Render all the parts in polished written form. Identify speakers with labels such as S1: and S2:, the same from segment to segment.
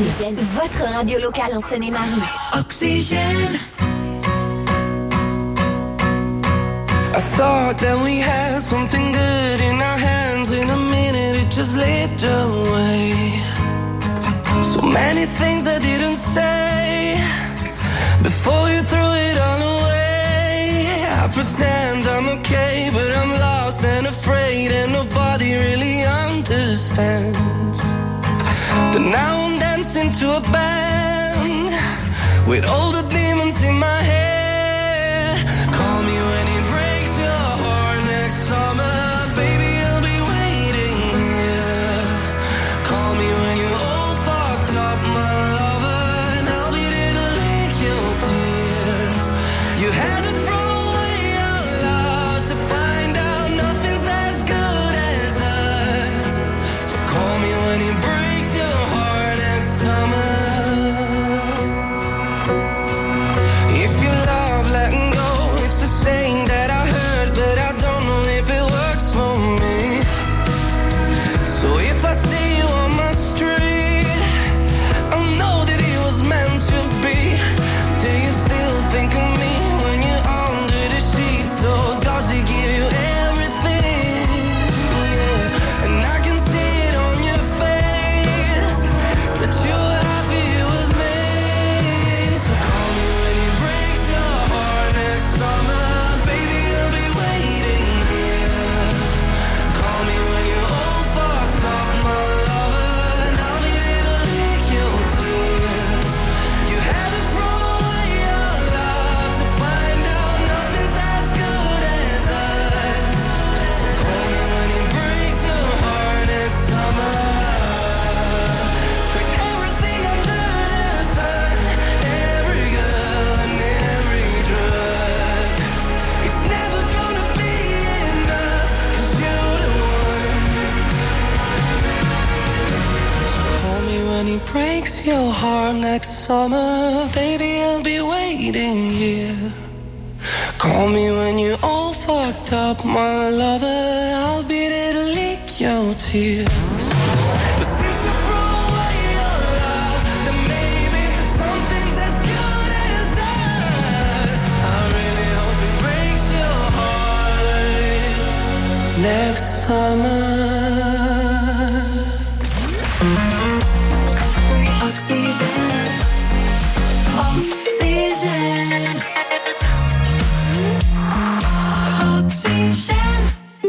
S1: Votre radio locale en Seine-et-Marie.
S2: Oxygène. I thought that we had something good in our hands. In a minute it just slipped away. So many things I didn't say before you threw it all away. I pretend I'm okay, but I'm lost and afraid, and nobody really understands. But now I'm dancing to a band with all the demons in my head. Call me when it breaks your heart next summer, baby, I'll be waiting here. Call me when you're all fucked up, my lover, and I'll be there to lick your tears. You had to throw away out loud to find out nothing's as good as us. So call me when it breaks your heart next summer. If you love letting go, it's a saying that I heard, but I don't know if it works for me. So if I see you on my street, I'll know that it was meant to be. Do you still think of me when you're under the sheets? So does it give you everything? Yeah. And I can see it on your face that you're happy with me. So call me when it breaks your heart next summer, baby, I'll be waiting here. Call me when you're all fucked up, my lover, and I'll be there to lick your tears. You had to throw away your love to find out nothing's as good as us. So call me when it breaks your heart next summer. Put everything under the sun, every girl and every drug. It's never gonna be enough, 'cause you're the one. So call me when he breaks your heart next summer, baby, I'll be waiting here. Call me when you're all fucked up, my lover, I'll be there to lick your tears. But since you threw away your love, then maybe something's as good as us. I really hope it breaks your heart next summer.
S3: Oxygène. Oxygène. Oxygène.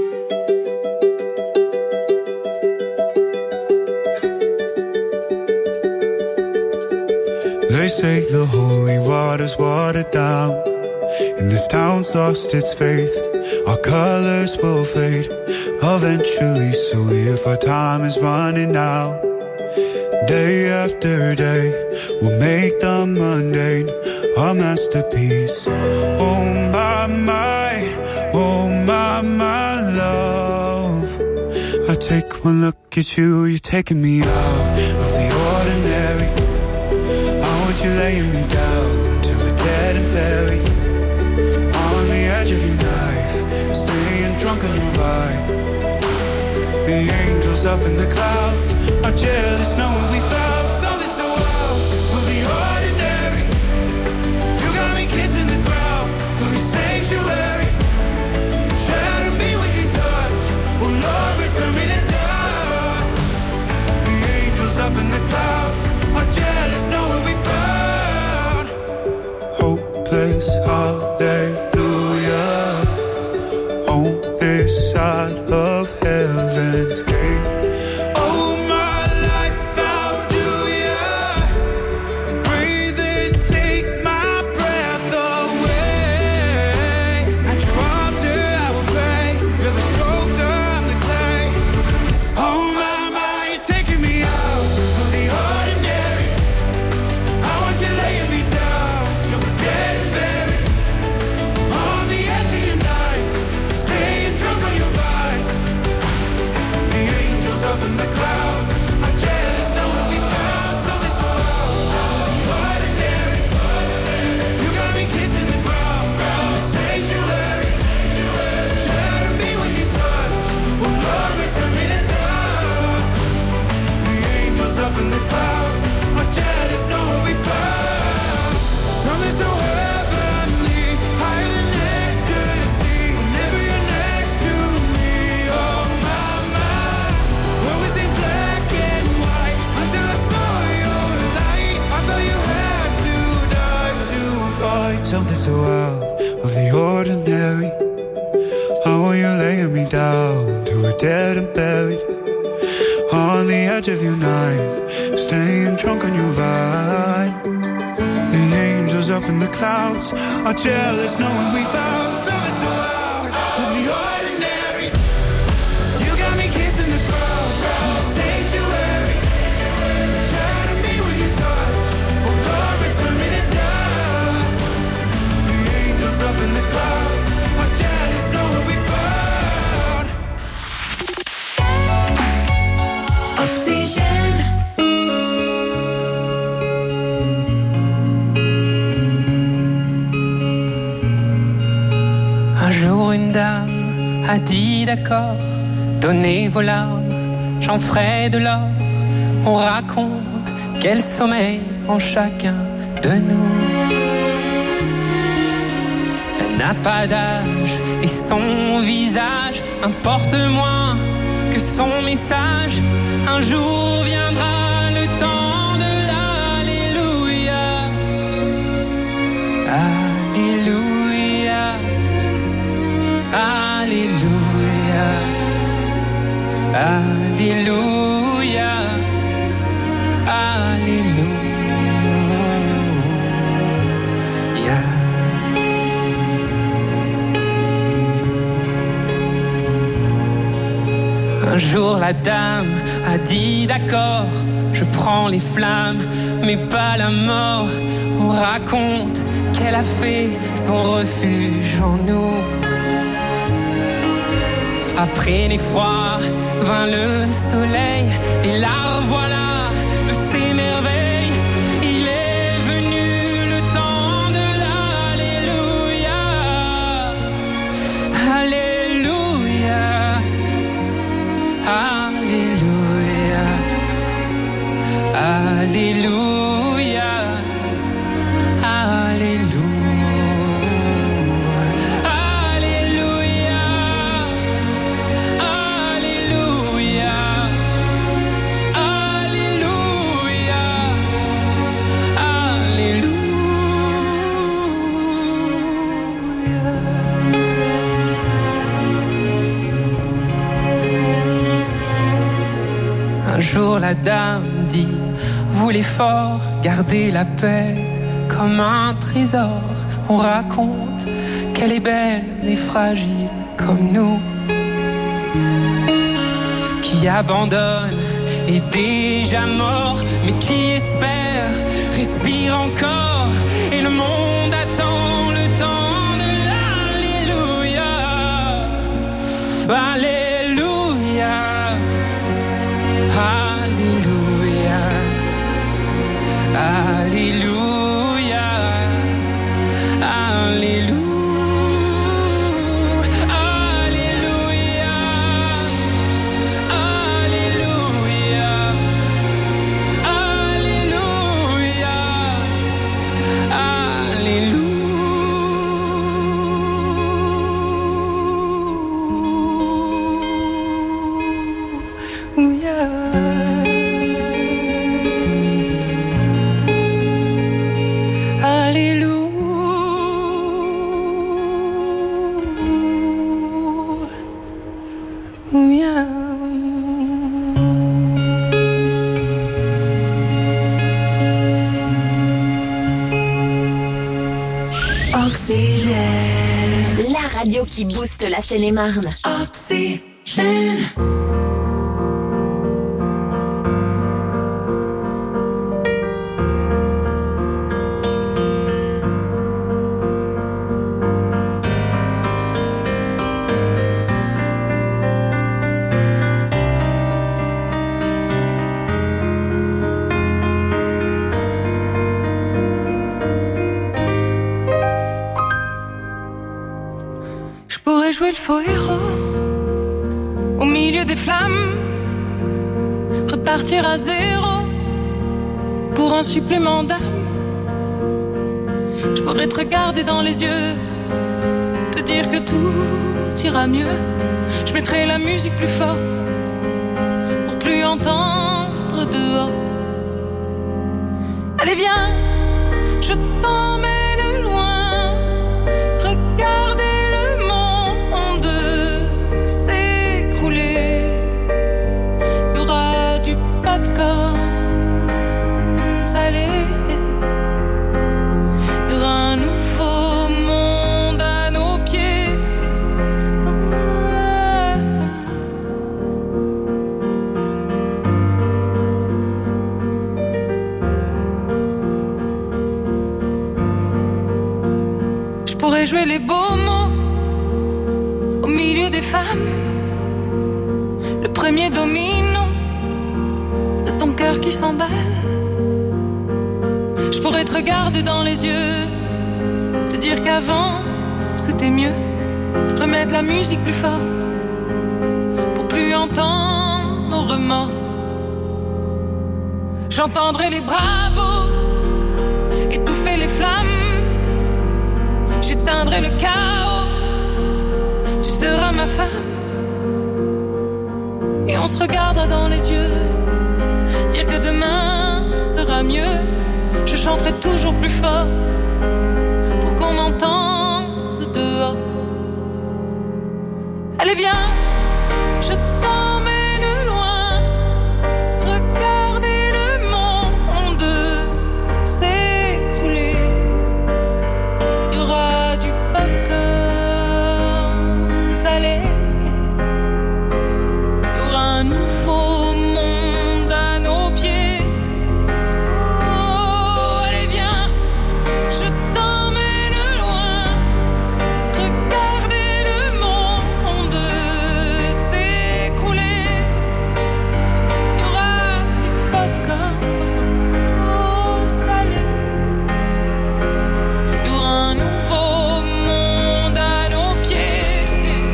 S4: They say the holy water's watered down, and this town's lost its faith. Our colors will fade eventually, so if our time is running out, day after day, we'll make the mundane a masterpiece. Oh my love, I take one look at you, you're taking me out of the ordinary. I want you laying me down till we're dead and buried, on the edge of your knife, staying drunk on your vibe. The angels up in the clouds are jealous knowing we found something so wild. We'll be ordinary. You got me kissing the ground, we'll be sanctuary. Shatter me with your touch, oh Lord, return me to dust. The angels up in the clouds are jealous knowing we found hopeless hallelujah on this side of heaven's gate. Oh my life, how do ya breathe and take my breath away? At your altar I will pray, you're the sculptor, I'm the clay. Oh my, you're taking me out of the ordinary. I want you laying me down till we're dead and buried, on the edge of your knife, staying drunk on your vine. The me down to a dead and buried on the edge of your night, staying drunk on your vine. The angels up in the clouds are jealous knowing we found something so out of the ordinary. You got me kissing the ground, the sanctuary. Shatter me with your touch, oh Lord, return me to dust. The angels up in the clouds are jealous knowing we found
S3: Oxygène.
S5: Un jour une dame a dit d'accord, donnez vos larmes, j'en ferai de l'or. On raconte quel sommeil en chacun de nous. Elle n'a pas d'âge et son visage importe moins que son message. Un jour viendra le temps de l'Alléluia. Alléluia. Alléluia. Alléluia. Alléluia. Un jour la dame a dit d'accord, je prends les flammes, mais pas la mort. On raconte qu'elle a fait son refuge en nous. Après l'effroi vint le soleil, et la revoilà de ses merveilles. Il est venu le temps de l'Alléluia. Alléluia. Alléluia. Alléluia. Alléluia. Un jour la dame dit, vous les forts, gardez la paix comme un trésor. On raconte qu'elle est belle mais fragile comme nous, qui abandonne est déjà mort, mais qui espère respire encore. Et le monde attend le temps de l'Alléluia. Alléluia. Alléluia. Alléluia. Alléluia.
S1: Oxygène. La radio qui booste la Seine-et-Marne.
S3: Oxygène.
S6: Jouer le faux héros au milieu des flammes, repartir à zéro pour un supplément d'âme. Je pourrais te regarder dans les yeux, te dire que tout ira mieux. Je mettrai la musique plus fort pour plus entendre dehors. Allez viens, je t'emmène loin, regardez le monde. les beaux mots au milieu des femmes. Le premier domino de ton cœur qui s'emballe. Je pourrais te regarder dans les yeux, te dire qu'avant c'était mieux. Remettre la musique plus fort pour plus entendre nos remords. J'entendrai les bravos étouffer les flammes. J'éteindrai le chaos. Tu seras ma femme. Et on se regardera dans les yeux, dire que demain sera mieux. Je chanterai toujours plus fort pour qu'on m'entende dehors. Allez viens, je t'emmène loin. Regardez le monde s'écrouler. Il y aura du popcorn salé. Il y aura un nouveau monde à nos pieds. Oh, allez viens, je t'emmène loin. Regardez le monde s'écrouler. Il y aura du popcorn salé. Il y aura un nouveau monde à nos pieds.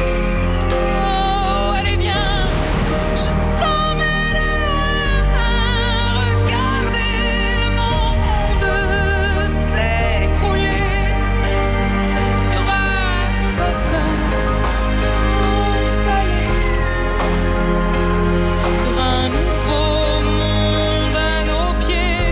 S6: Oh, allez viens, je t'emmène loin. Regardez le monde s'écrouler. Il y aura du popcorn salé. Il y aura un nouveau monde à nos pieds.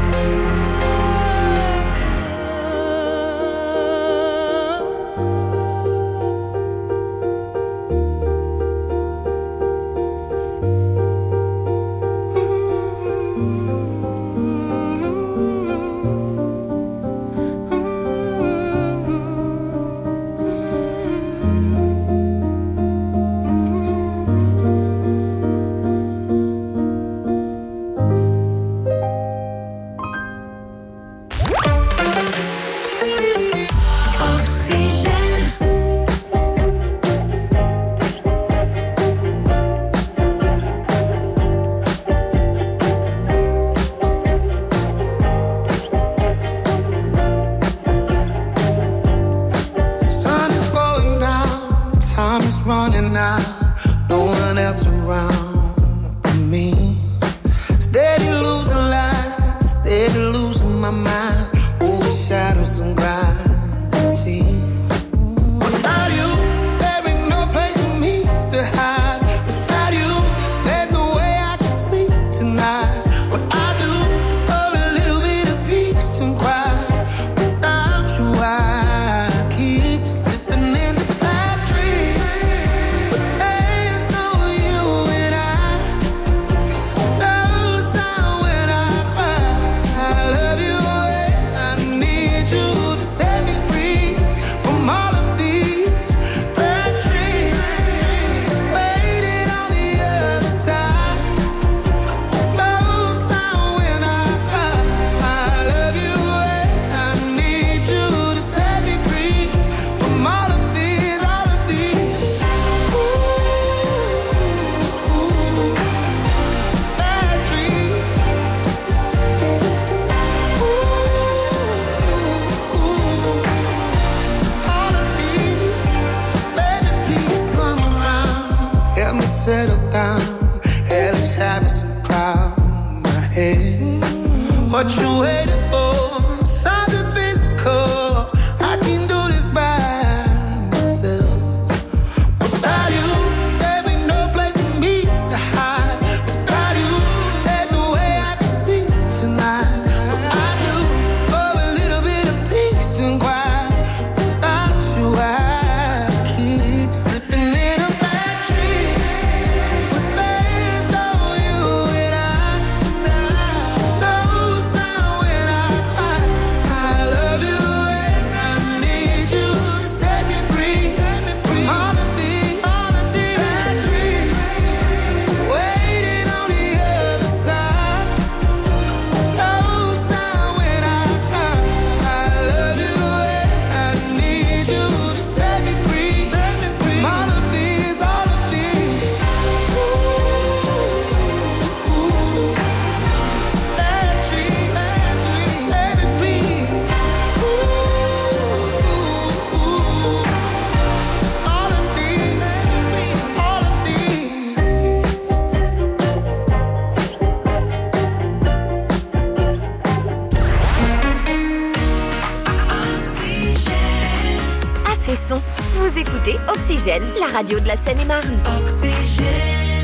S3: Oxygène.
S2: Sun is going down, time is running out, no one else around but me. Steady losing light, steady losing my mind, over shadows and gravity. Without you, there ain't no place for me to hide. Without you, there's no way I can sleep tonight. What I do for a little bit of peace and quiet. Without you, I keep slipping into bad dreams. But there's no you and I. No sound when I cry. I love you and I need you to set me free from all of these bad dreams. Waiting on the other side. No sound when I cry. I love you and I need you to set me free from all of these bad dreams. All of these, baby, please come around. Help me settle down. Hell is having some cloud in my head. What you waiting for? Something physical. I can do this by myself. Without you, there ain't no place for me to hide. Without you, there's no way I can sleep tonight. What I do for a little bit of peace and quiet. Without you, I keep slipping in a bad dream. But there's no you and I. No sound when I
S1: radio de la Seine-et-Marne.
S3: Oxygène.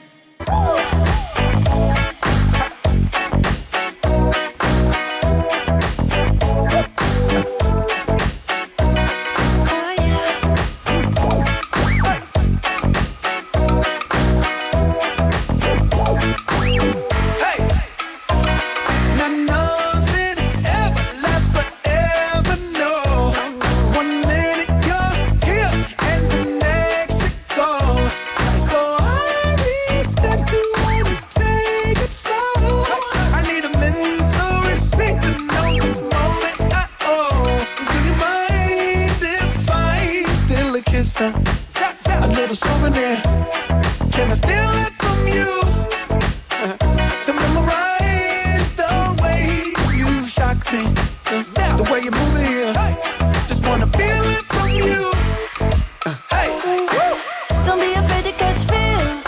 S2: A little souvenir. Can I steal it from you? To memorize the way you shock me, the way you move it here. Just wanna feel it from you. Hey,
S6: Don't be afraid to catch feels.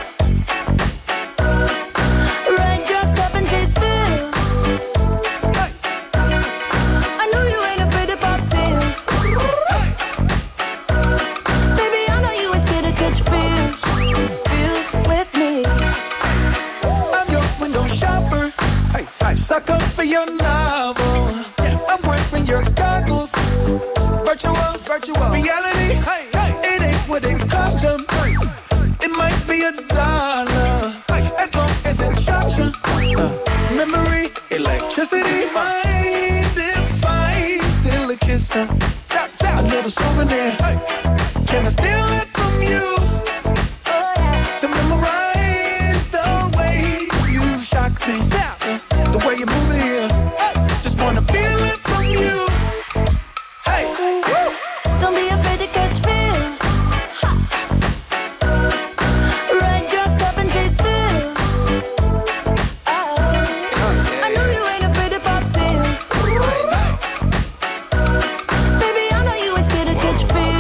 S6: Ride your cup and chase thrills. I know you ain't afraid to pop pills. Baby, I know you ain't scared to catch feels. Feels with me.
S2: I'm your window shopper. Hey, sucker for your novel. I'm wearing your goggles. Virtual reality. It ain't what it cost you. It might be $1 as long as it shocks you. Memory, electricity, mind if I steal a kiss? A little souvenir. Can I steal it from you? To memorize the way you shock me, the way you move it here. Just wanna feel it from you. Hey,
S6: Don't be afraid to catch feels. Ride your cup and chase thrills. I know you ain't afraid to pop pills. Baby, I know you ain't scared to catch feels.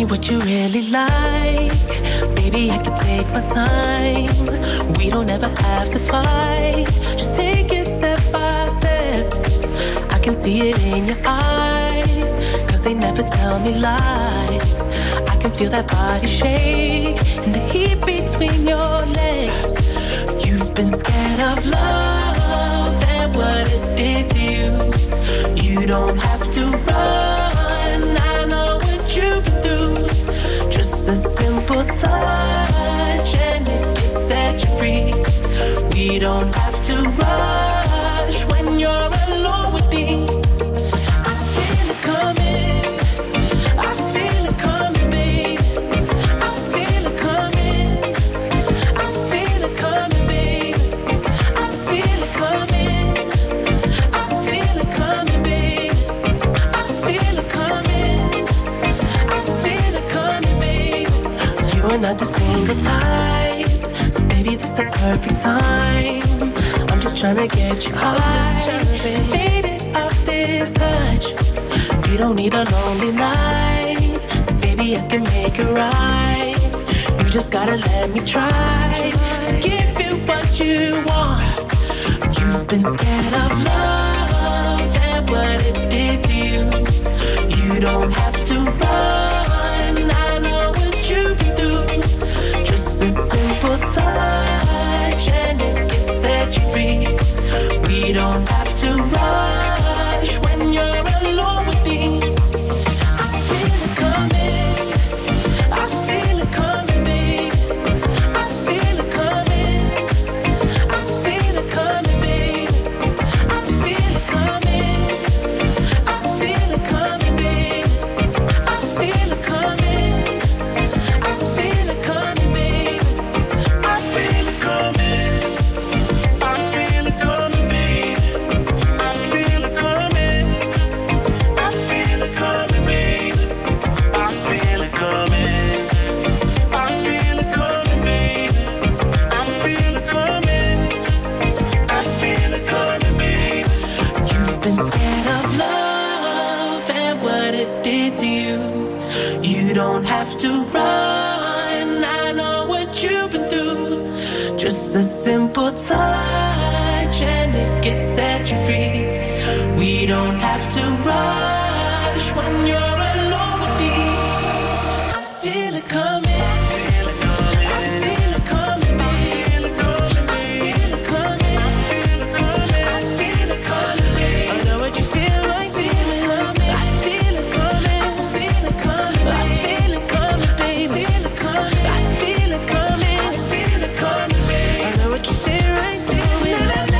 S7: me what you really like. Baby, I can take my time. We don't ever have to fight. Just take it step by step. I can see it in your eyes, 'cause they never tell me lies. I can feel that body shake and the heat between your legs. You've been scared of love and what it did to you. You don't have to run, I know what you've been through. Just a simple touch and it can set you free. We don't have to rush when you're alone with me. I feel it coming, I feel it coming, babe. I feel it coming, I feel it coming, babe. I feel it coming, I feel it coming, babe. I feel it coming, I feel it coming, babe. You are not the single type, so baby, this the perfect time. I'm just trying to get you high, faded off this touch. You don't need a lonely night, so baby, I can make it right. You just gotta let me try to give you what you want. You've been scared of love and what it did to you. You don't have to run, I know what you've been through. Just a simple touch and it can set you free. We don't have to rush when you're alone with me. I feel it coming, I feel it coming, babe. I feel it coming, I feel it coming, babe. I feel it coming, I feel it coming, babe. I feel it coming, I feel it coming, babe. I feel it coming, I feel it coming, babe. I feel it coming, I feel it coming, babe. I feel it coming, I feel it coming, babe. I feel it coming, I feel it coming, babe. You've been scared of love and what it did to you. You don't have to run, I know what you've been through. Just a simple touch and it gets set you free. We don't have to rush when you're alone with me. I feel it coming, I feel it coming, babe. I feel it coming, I feel it coming, babe. I know what you feel like, feel it coming. I feel it coming, I feel it coming, I feel it coming, babe. I feel it coming, I feel it coming, babe. I know what you say right, feel it.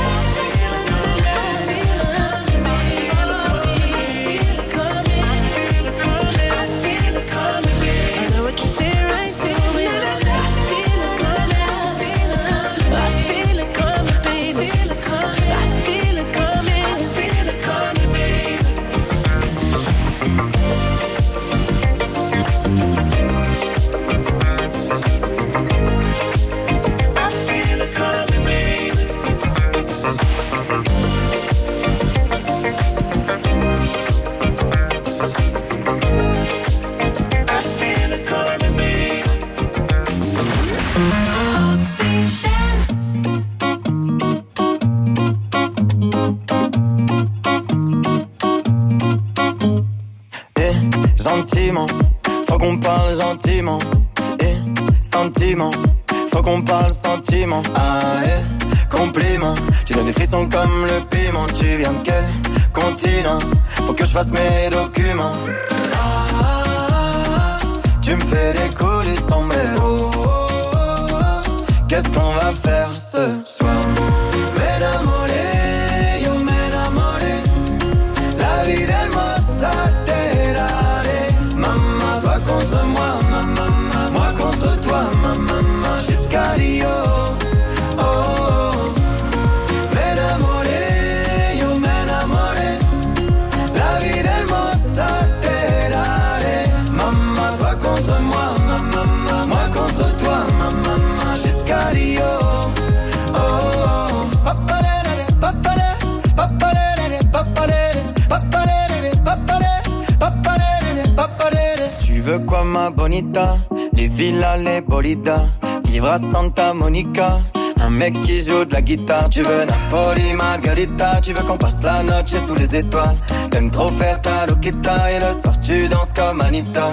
S8: Gentiment, faut qu'on parle gentiment. Et sentiment, faut qu'on parle sentiment. Ah compliment, tu donnes des frissons comme le piment. Tu viens de quel continent? Faut que je fasse mes documents. Tu me fais décoller sombrero. Qu'est-ce qu'on va faire ce soir? M'enamoré, yo m'enamoré. La vie d'hermosa terrare. Maman, toi contre moi, maman, moi contre toi, maman, jusqu'à Rio. Oh, oh. M'enamoré, yo m'enamoré. La vie d'hermosa terrare. Maman, toi contre moi, maman, moi contre toi, maman, jusqu'à Rio. Oh, oh. veux quoi ma bonita? Les villas, les bolidas, vivre à Santa Monica. Un mec qui joue de la guitare. Tu veux Napoli, Margarita. Tu veux qu'on passe la noche sous les étoiles. T'aimes trop faire ta loquita. Et le soir tu danses comme Anita.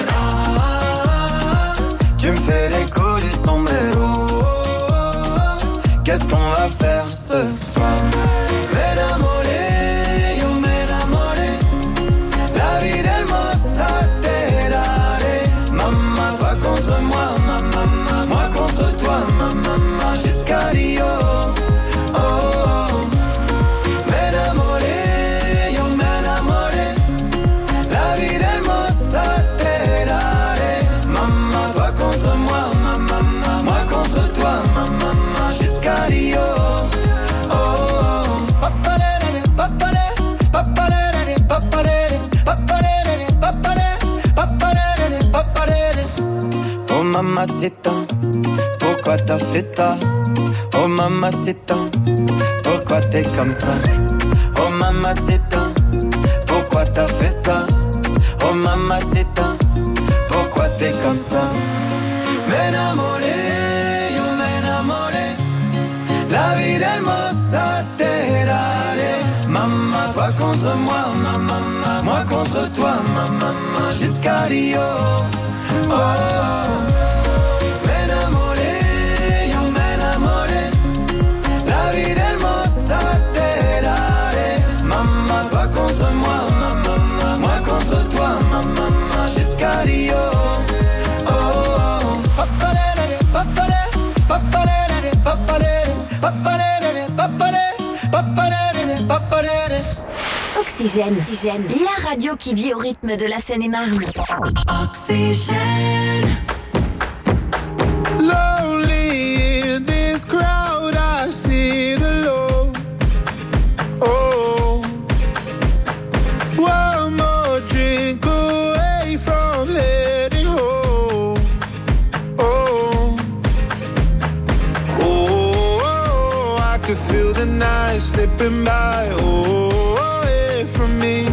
S8: Tu me fais les coups du sombrero. Qu'est-ce qu'on va faire ce soir? M'enamoré, yo m'enamoré. La vie d'hermosa te daré. Maman, toi contre moi, maman, moi contre toi, maman, jusqu'à Rio. Oh, oh. M'enamoré, yo m'enamoré. La vie d'hermosa te daré. Maman, toi contre moi, maman, moi contre toi, maman, jusqu'à Rio. Oh mamacita, pourquoi t'as fait ça? Oh mamacita, pourquoi t'es comme ça? Oh mamacita, pourquoi t'as fait ça? Oh mamacita, pourquoi t'es comme ça? M'enamoré, yo m'enamoré. La vie d'hermosa te daré. Maman, toi contre moi, maman, moi contre toi, maman, jusqu'à Rio. Oh, m'enamoré, yo m'enamoré. La vie d'hermosa te daré. Maman, toi contre moi, maman, moi contre toi, maman, jusqu'à Rio. Oh, papalere, papalere, papalere, papalere, papalere, papalere, papalere, papalere.
S1: Oxygène, la radio qui vit au rythme de la Seine-et-Marne.
S3: Oxygène.
S4: Lonely in this crowd, I sit alone. Oh, one more drink away from heading home. Oh, oh, I could feel the night slipping by. Oh, away from me.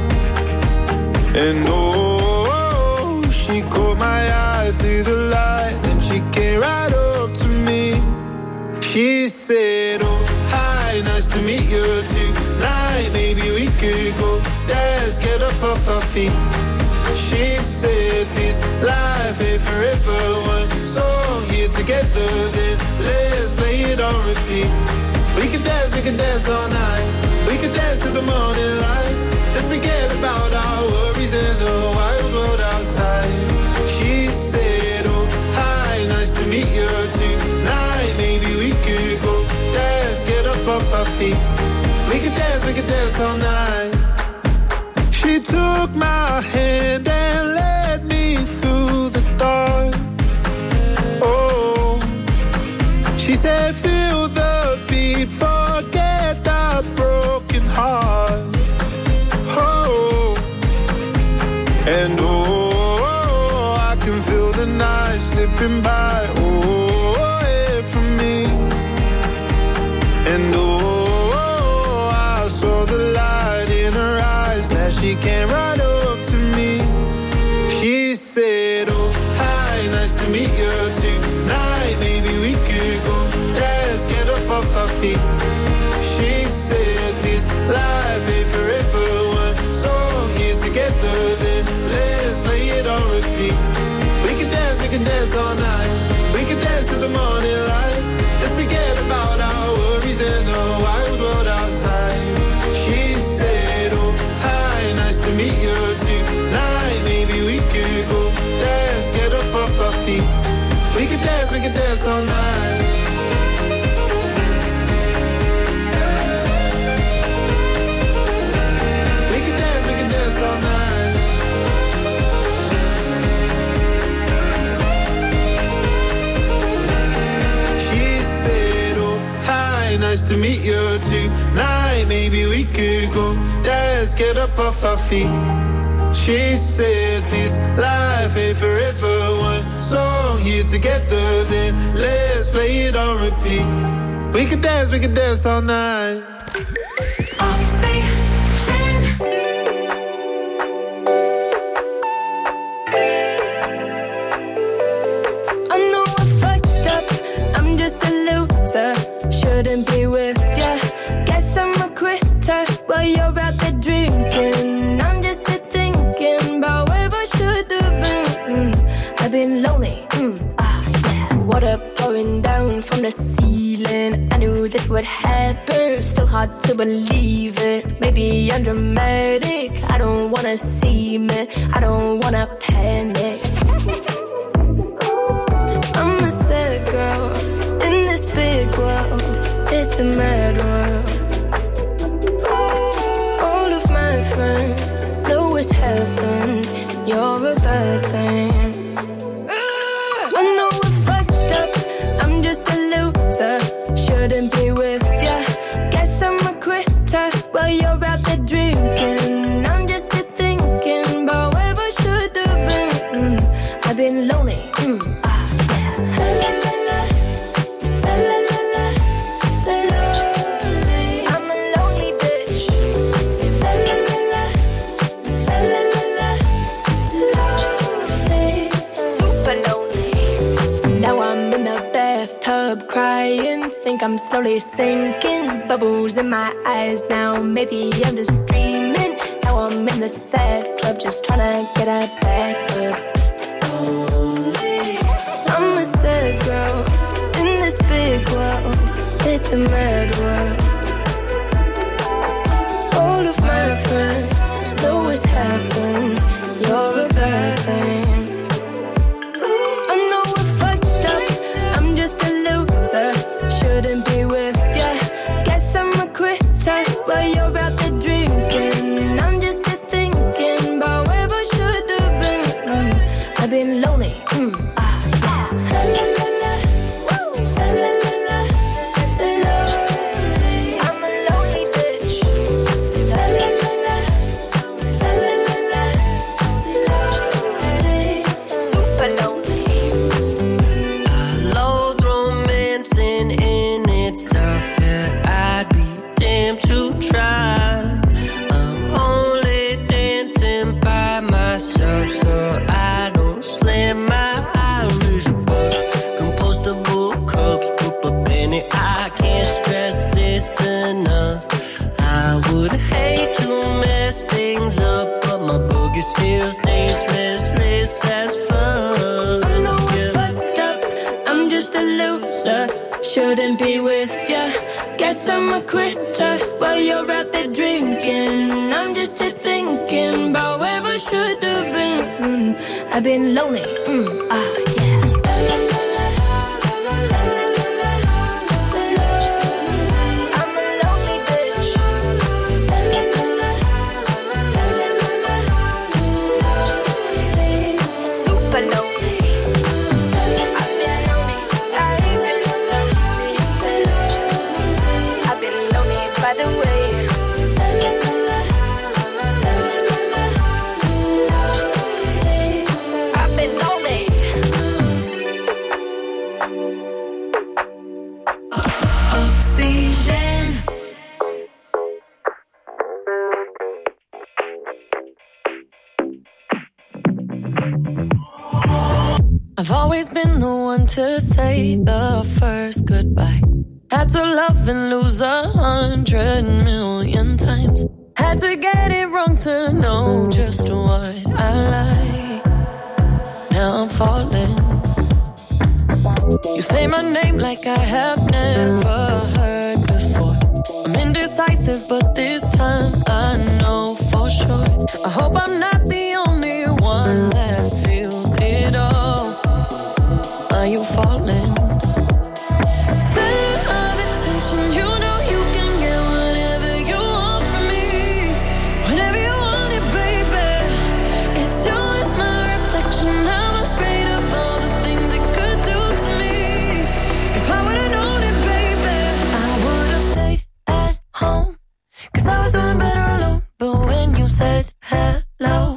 S4: And oh, she caught my eye through the light, and she came right up to me. She said, oh, hi, nice to meet you tonight. Maybe we could go dance, get up off our feet. She said, this life ain't forever. One song here together, then let's play it on repeat. We can dance all night. We can dance till the morning light. Let's forget about our worries and the wild world outside. She said, oh, hi, nice to meet you tonight. Maybe we could go dance, get up off our feet. We could dance all night. She took my hand and led me through the dark. Oh, she said, feel the beat, forget that broken heart. Oh, and oh, I can feel the night slipping by. Oh, away from me. And oh, I saw the light in her eyes. Glad she came right up to me. She said, oh, hi, nice to meet you tonight. Maybe we could go dance, get up off our feet. She said, this life ain't forever. One song here together, then let's play it on repeat. We can dance all night. We can dance till the morning light. Let's forget about our worries and the wild world outside. She said, oh, hi, nice to meet you tonight. Maybe we could go dance, get up off our feet. We can dance all night. We can dance all night. She said, oh, hi, nice to meet you tonight. Maybe we could go dance, get up off our feet. She said, this life ain't forever. One song here together, then let's play it on repeat. We can dance all night.
S3: Oxygène.
S9: you're out there drinking. I'm just here thinking about where I should have been. I've been lonely. Yeah. Water pouring down from the ceiling. I knew this would happen. Still hard to believe it. Maybe I'm dramatic. I don't wanna seem it. I don't wanna panic. I'm a sad girl in this big world. It's a mad world. All of my friends know it's heaven. You're a bad thing. I know I fucked up. I'm just a loser. Shouldn't be with ya. Guess I'm a quitter. While you're out there drinking. I'm just here thinking about where I should have been. I've been lonely. Crying, think I'm slowly sinking. Bubbles in my eyes now. Maybe I'm just dreaming. Now I'm in the sad club, just trying to get a back up. I'm a sad girl in this big world. It's a mad world. All of my friends know it's happened. You're a bad thing. Shouldn't be with ya. Guess I'm a quitter. While you're out there drinking. I'm just here thinking about where I should have been. I've been lonely. I'm a lonely bitch. Super lonely.
S2: I'd be damned to try. I'm only dancing by myself, so I don't slam my Irish bar. Compostable cups, put a penny. I can't stress this enough. I would hate to mess things up, but my boogie still stays restless as fuck.
S9: I know I fucked up. I'm just a loser. Shouldn't be with ya. Guess I'm a quitter. While you're out there drinking. I'm just here thinking about where I should have been. I've been lonely. Yeah. I'm a lonely bitch. Super lonely. By the way, I've been lonely.
S3: Oxygen.
S6: I've always been the one to say the first goodbye. Had to love and lose 100,000,000 times. Had to get it wrong to know just what I like. Now I'm falling. You say my name like I have never heard before. I'm indecisive, but this time I know for sure. I hope I'm not the only one that feels it all. Are you falling? You know you can get whatever you want from me. Whenever you want it, baby. It's you and my reflection. I'm afraid of all the things it could do to me. If I would've known it, baby, I would've stayed at home. 'Cause I was doing better alone. But when you said hello,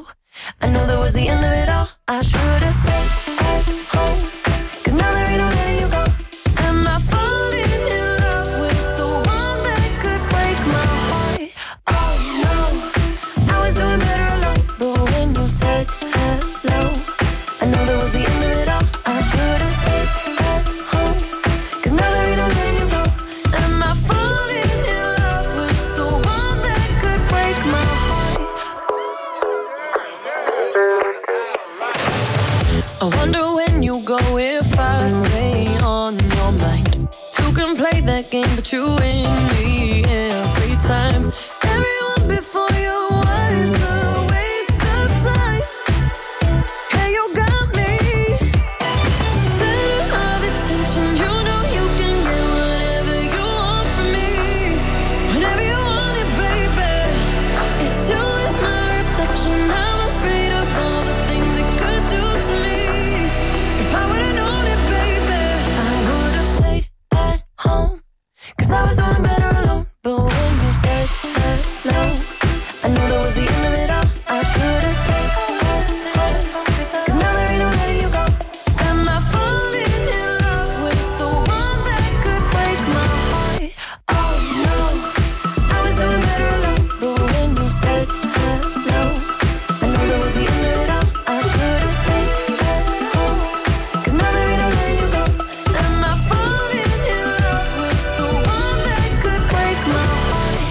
S6: I wonder when you go if I stay on your mind. You can play that game, but you win me every time. Everyone before you was a waste of time. Hey, you got me center of attention. You know you can get whatever you want from me, whenever you want it, baby. It's you and my reflection. I'm afraid of all the things it could do to me. If I would've known it, baby, I would've stayed at home, 'cause I was doing better alone. But when you said hello, I knew that was the end of it all. I should've stayed at home, 'cause now there ain't no letting you go. Am I falling in love with the one that could break my heart? Oh no, I was doing better alone. But when you said hello, I knew that was the end of it all. I should've stayed at home, 'cause now there ain't no letting you go. Am I falling in love with the one that could break my heart?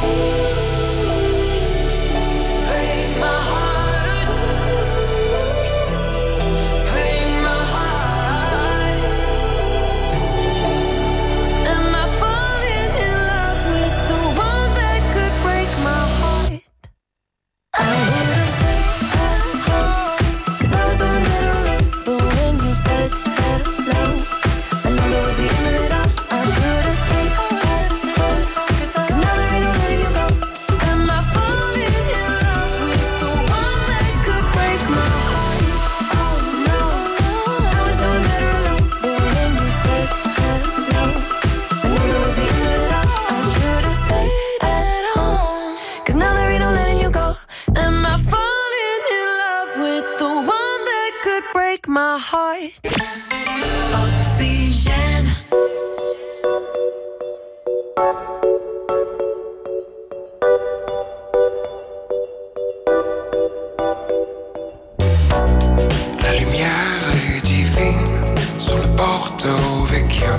S6: Break my heart. Break my heart. Am I falling in love with the one that could break my heart? I would've stayed at home, 'cause I was doing better alone. But when you said hello, I knew that was the end of it all. I should've stayed at home, 'cause now there ain't no letting you go. Am I falling in love with the one that could break my heart? Oh no, I was doing better alone. But when you said hello, I knew that was the end of it all. I should've stayed at home, 'cause now there ain't no letting you go. Am I falling in love with the one that could break my heart? Oxygène.
S10: La lumière est divine sur le Porto Vecchio.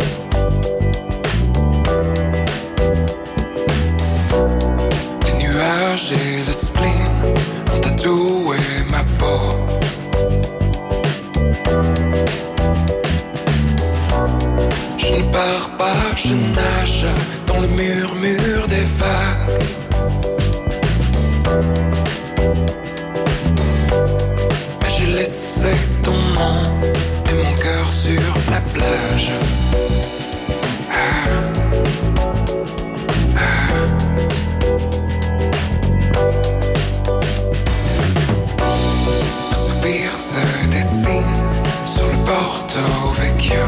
S10: Les nuages et le spleen ont tatoué ma peau. Je ne pars pas, je nage dans le murmure des vagues. Mais j'ai laissé ton nom et mon cœur sur la plage. Ah, ah. Un soupir se dessine sur le Porto Vecchio.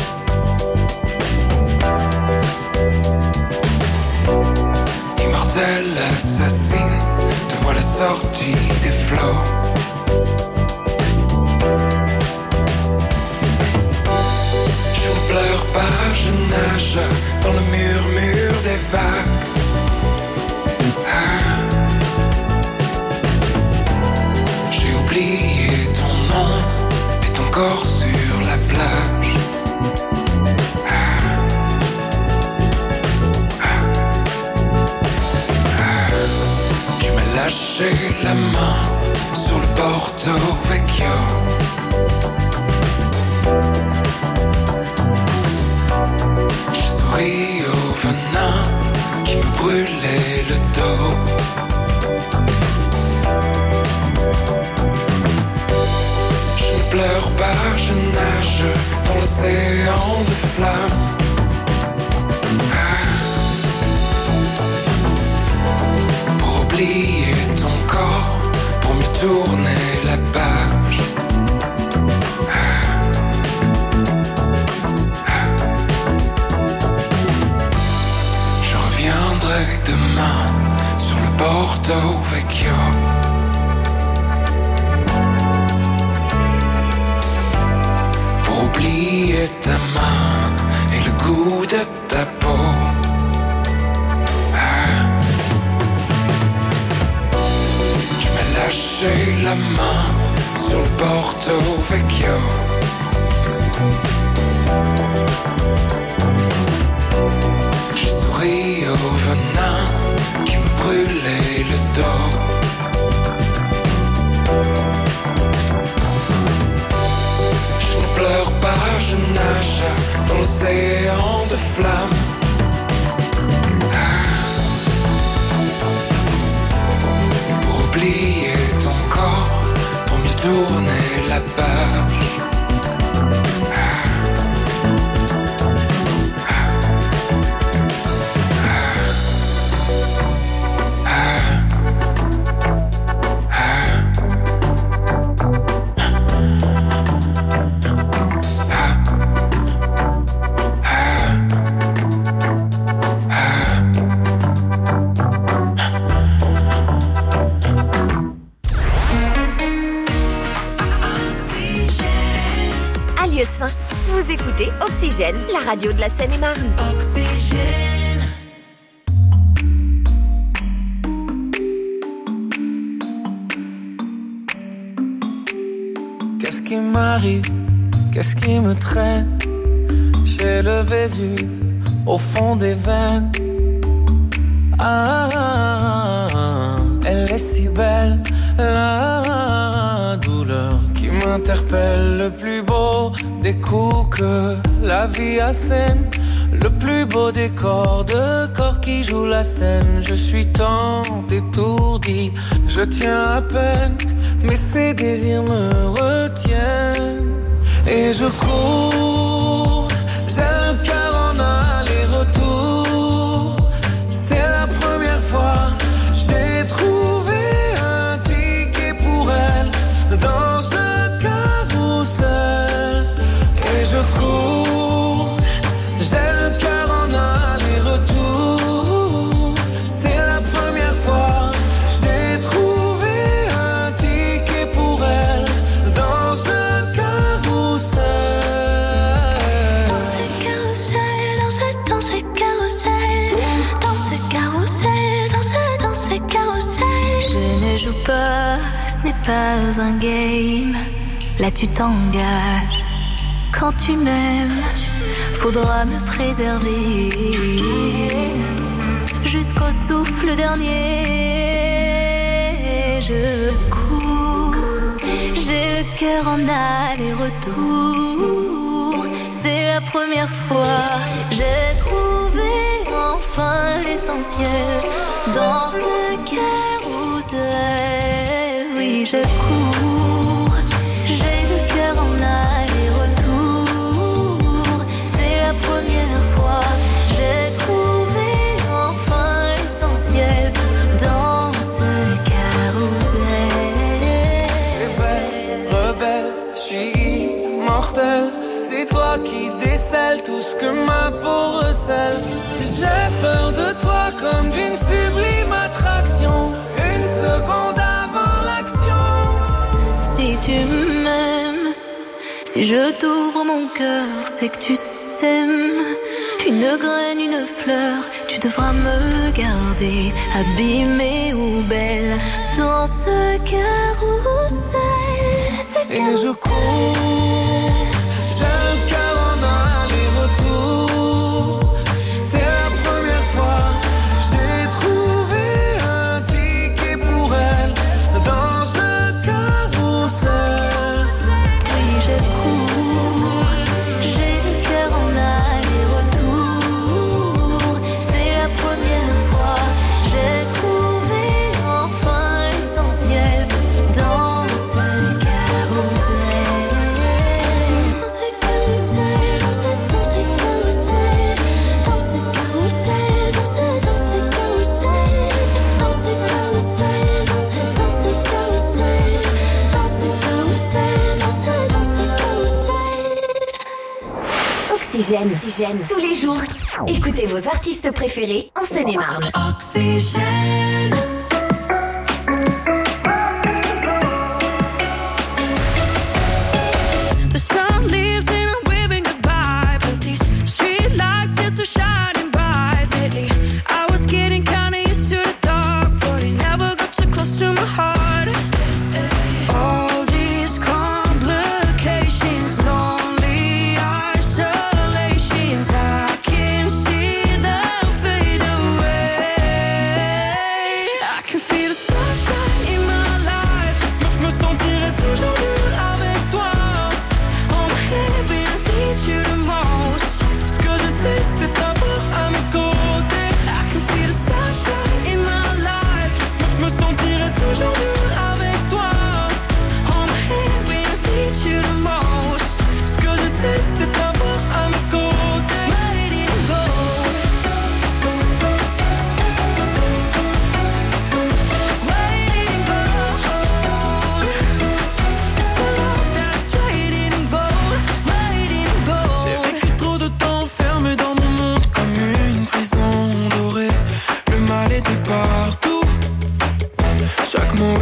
S10: Immortel assassine, te voilà sorti des flots. Je ne pleure pas, je nage dans le murmure des vagues. Ah. J'ai oublié ton nom et ton corps sur la plage. Lâcher la main sur le Porto Vecchio. J'ai souri au venin qui me brûlait le dos. Je ne pleure pas, je nage dans l'océan de flammes. Oublier ton corps pour mieux tourner la page. Je reviendrai demain sur le Porto Vecchio. Pour oublier ta main et le goût de ta peau. Lâcher la main sur le Porto Vecchio. J'ai souri au venin qui me brûlait le dos. je nage dans l'océan de flammes. Pour oublier ton corps, pour mieux tourner la page.
S1: Vous écoutez Oxygène, la radio de la Seine-et-Marne. Oxygène.
S11: Qu'est-ce qui m'arrive? Qu'est-ce qui me traîne? J'ai le Vésuve au fond des veines. Ah, elle est si belle, la douleur qui m'interpelle. Le plus beau des coups que la vie assène, le plus beau des corps qui jouent la scène. Je suis tant étourdi, je tiens à peine, mais ces désirs me retiennent. Et je cours, j'ai le cœur en aller-retour. C'est la première fois, j'ai trouvé un ticket pour elle dans ce carrousel. Et je cours, j'ai le cœur en aller-retour. C'est la première fois, j'ai trouvé un ticket pour elle dans ce carrousel.
S9: Ce n'est pas un game. Là tu t'engages. Quand tu m'aimes, faudra me préserver jusqu'au souffle dernier. Je cours, j'ai le cœur en aller-retour. C'est la première fois, j'ai trouvé enfin l'essentiel dans ce carrousel. Oui, je cours, j'ai le cœur en aller-retour. C'est la première fois, j'ai trouvé enfin l'essentiel dans ce carrousel.
S11: Rebelle, je suis immortel. C'est toi qui décèles tout ce que ma peau recèle. J'ai peur de toi comme d'une sublime attraction. Une seconde avant l'action.
S9: Si tu m'aimes, si je t'ouvre mon cœur, c'est que tu s'aimes. Une graine, une fleur, tu devras me garder, abîmée ou belle, dans ce carrousel.
S11: Et je cours, j'ai le cœur en aller-retour. C'est la première fois, j'ai trouvé un ticket pour elle dans ce carrousel.
S9: Oui, je cours, j'ai le cœur en aller-retour. C'est la première fois, j'ai trouvé enfin l'essentiel dans ce carrousel. Dans ce carrousel, dans ce carrousel, dans ce carrousel, dans ce carrousel, dans ce carrousel, dans ce carrousel, dans ce carrousel.
S1: Oxygène, tous les jours. Écoutez vos artistes préférés en Seine-et-Marne.
S3: Oxygène.
S6: The sun leaves and I'm waving goodbye, but these street lights still so shining bright. Lately, I was getting kinda used to the dark, but it never got too close to my heart. All these complications, lonely isolations, I can see them fade away.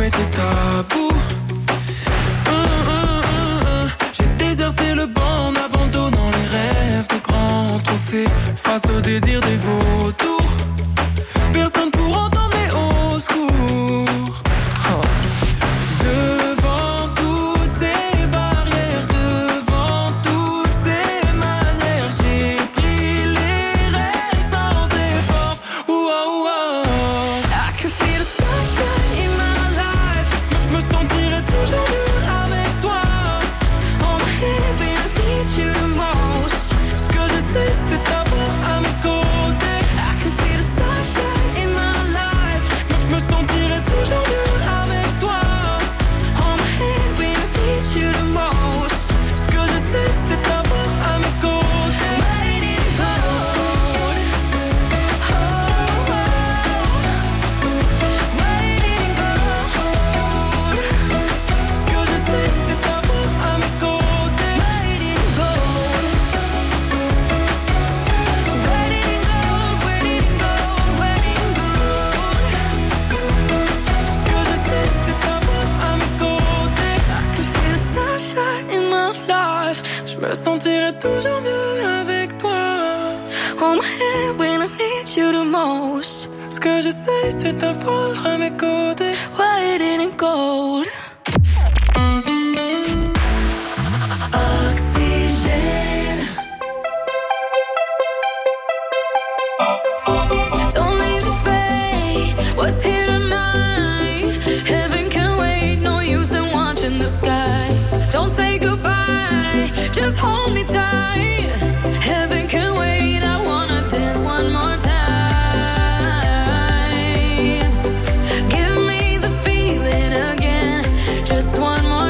S10: était tabou. J'ai déserté le banc en abandonnant les rêves de grands trophées face au désir des vautours. Personne pour entendre mes hauts secours. Devant toutes ces barrières, devant toutes ces manières, j'ai pris les rênes sans effort. I can feel the sunshine in my life. Je me sentirai toujours mieux avec toi. On my head when I need you the most. Ce que je sais, c'est t'avoir à mes côtés. I can feel the sunshine in my life. Je me sentirai toujours mieux avec toi. On my head when I need you the most. Ce que je sais, c'est t'avoir à mes côtés. Waiting gold. Waiting gold. Ce que je sais, c'est t'avoir à mes côtés. Waiting gold. Waiting gold. Waiting gold. Waiting gold. Ce que je sais, c'est t'avoir à mes côtés. I can feel the sunshine in my life. Je me sentirai toujours mieux avec toi. On my head when I need you the most. Ce que je sais, c'est t'avoir à mes côtés. Waiting gold. Oxygène.
S9: Don't leave the fate. What's here tonight? Heaven can wait. No use in watching the sky. Don't say goodbye. Just hold me tight. Heaven can wait. I wanna dance one more time. Give me the feeling again. Just one more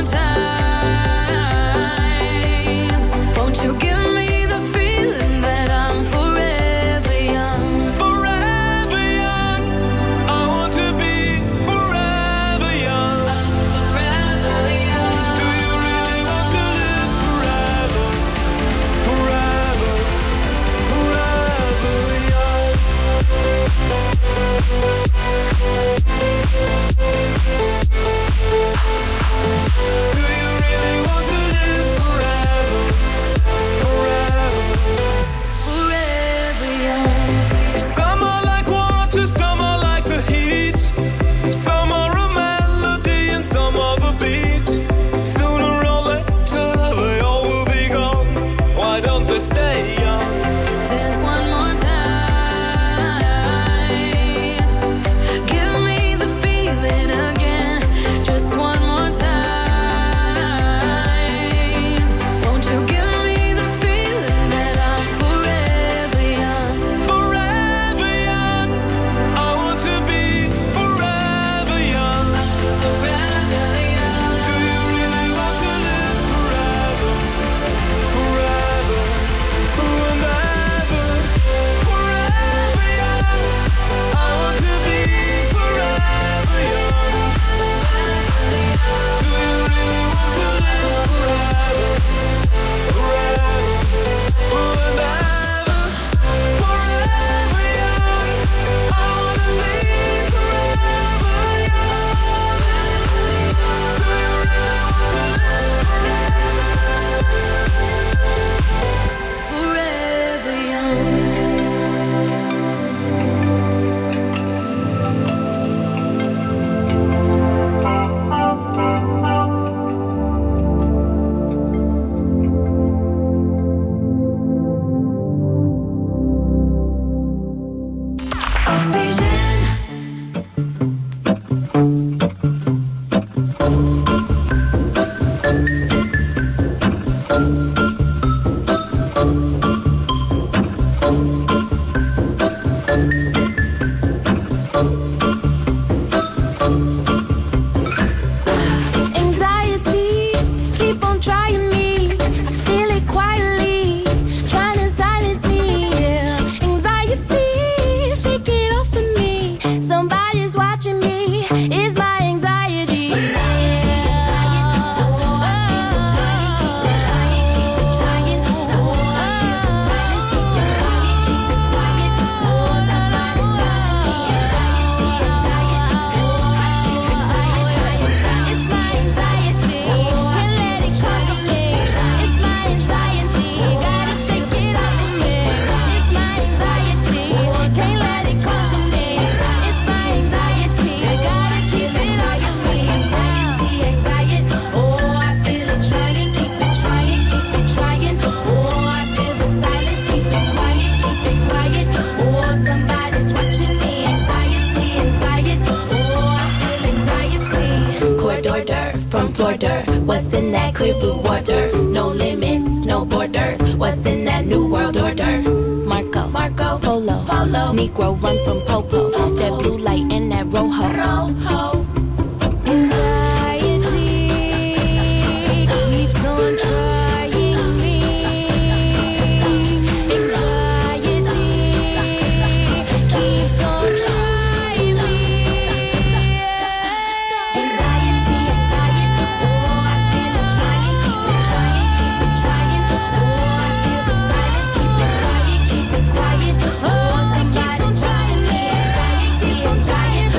S9: time. Won't you give me the feeling that I'm forever young?
S10: Forever young. I want to be forever young.
S9: Forever young.
S10: Do you really want to live forever? Forever, forever young. Do you really want to live forever? Forever.
S9: Forever young.
S10: Some are like water, some are like the heat. Some are a melody and some are the beat. Sooner or later they all will be gone. Why don't they stay young?
S9: Dance one more time. Give me the feeling again. Just one more time. Won't you give me the feeling that I'm forever young?
S10: Forever young. I want to be forever young.
S9: Forever young.
S10: Do you really want to live forever? Forever, forever, forever young. I want to be forever young. Do you really want to live forever? Forever, forever, forever young. I wanna be forever young. Do you really want to live
S9: Forever young.
S7: Oxygène.
S9: Anxiety, keep on trying me. I feel it quietly, trying to silence me. Yeah. Anxiety, shake it off of me. Somebody's watching me. Is my anxiety? from Florida. What's in that clear blue water? No limits, no borders. What's in that new world order? Marco, Polo, Negro run from Popo. That blue light and that rojo. Anxiety keeps on trying me. Anxiety keeps on trying me. Anxiety, so I feel I'm trying, keep it trying, keep it trying. So I feel the silence, keep it quiet, keep it tired. Somebody's watching me. Anxiety, I'm tired.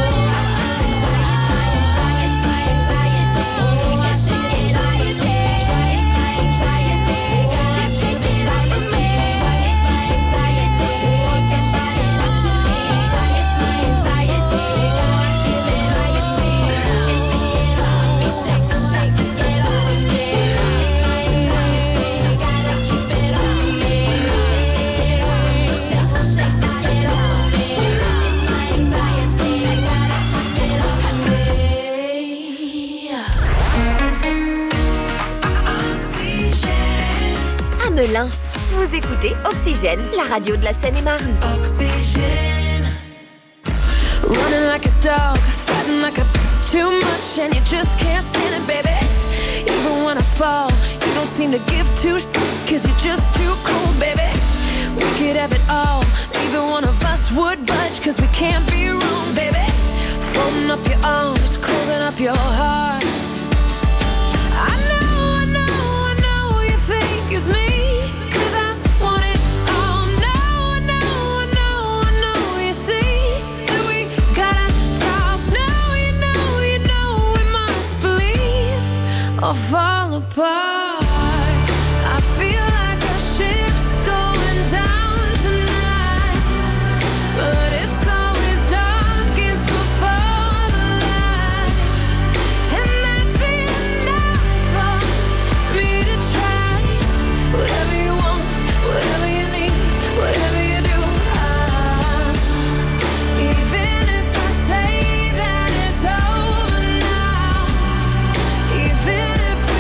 S1: Melun. Vous écoutez Oxygène, la radio de la Seine-et-Marne.
S6: Oxygène. Running like a dog, fighting like a too much, and you just can't stand it, baby. Even when I fall, you don't seem to give two cause you're just too cool, baby. We could have it all, neither one of us would budge, cause we can't be wrong, baby. Folding up your arms, closing up your heart. I know you think it's me. Or fall apart. I feel like a ship's going down tonight, but it's always darkest before the light, and that's enough for me to try. Whatever you want, whatever you need, whatever you do, even if I say that it's over now, even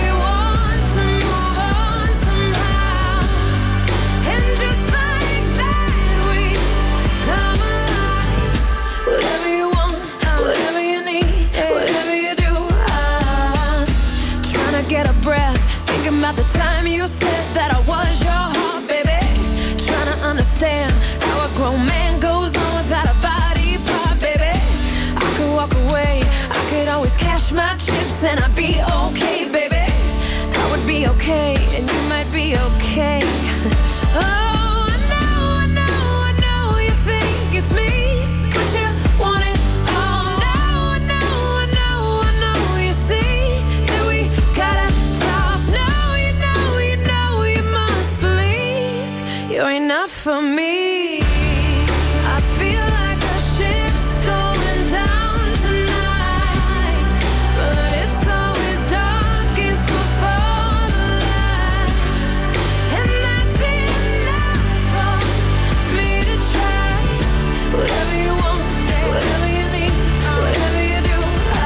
S6: get a breath, thinking about the time you said that I was your heart, baby. Trying to understand how a grown man goes on without a body part, baby. I could walk away, I could always cash my chips and I'd be okay, baby. I would be okay, and you might be okay. Oh, I know you think it's me, but you want it all. No, I know you see that we gotta talk. No, you must believe you're enough for me. I feel like a ship's going down tonight, but it's always darkest before the light, and that's enough for me to try. Whatever you want, whatever you need, whatever you do,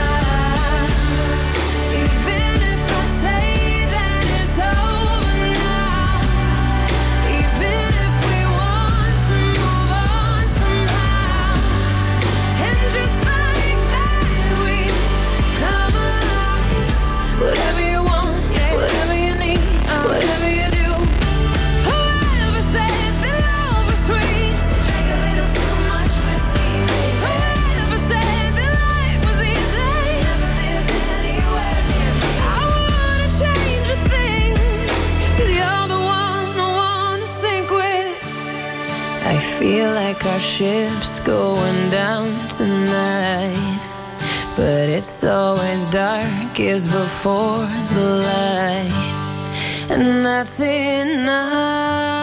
S6: even if I say that it's over now, even if we want to move on somehow, and just like that we come alive. Whatever you want, whatever you need, whatever you do. Whoever said that love was sweet? Drink a little too much whiskey, baby. Whoever said that life was easy? Never lived anywhere near me. I wouldn't change a thing, cause you're the one I wanna sink with. I feel like our ship's going down tonight, but it's always darkest before the light, and that's enough.